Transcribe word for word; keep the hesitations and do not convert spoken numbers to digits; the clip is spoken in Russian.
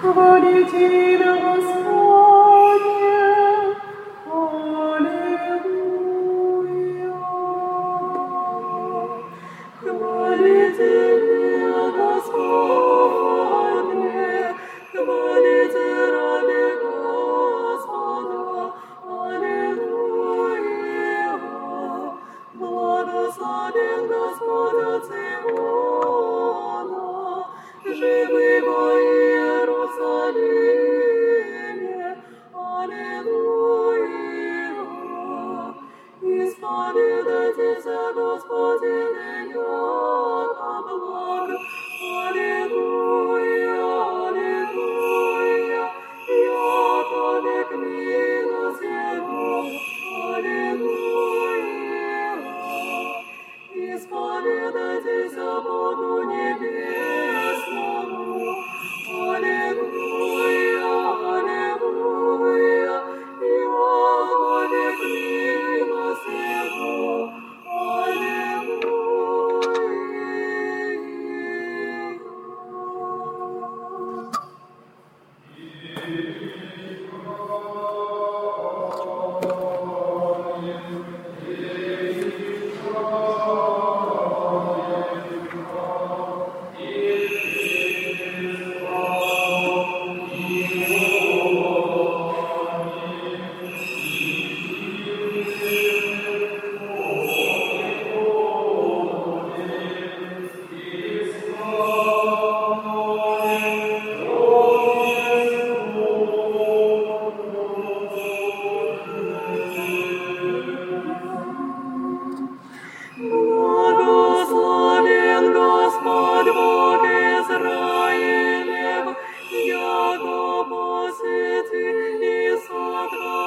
Хвалите имя Господне. Аллилуйя. Хвалите имя Господне. Хвалите ради Господа. Аллилуйя. Благословен Господь от Сиона, живы во Иерусалиме. Аллилуйя. Исповедайтесь о Господе яко благ. Аллилуйя, аллилуйя, яко век милость Его. Аллилуйя. Исповедайтесь о Богу небесному. Аллилуйя, аллилуйя, яко век милость Его. Благословен Господь Бог Израилев, яко посети и сотворил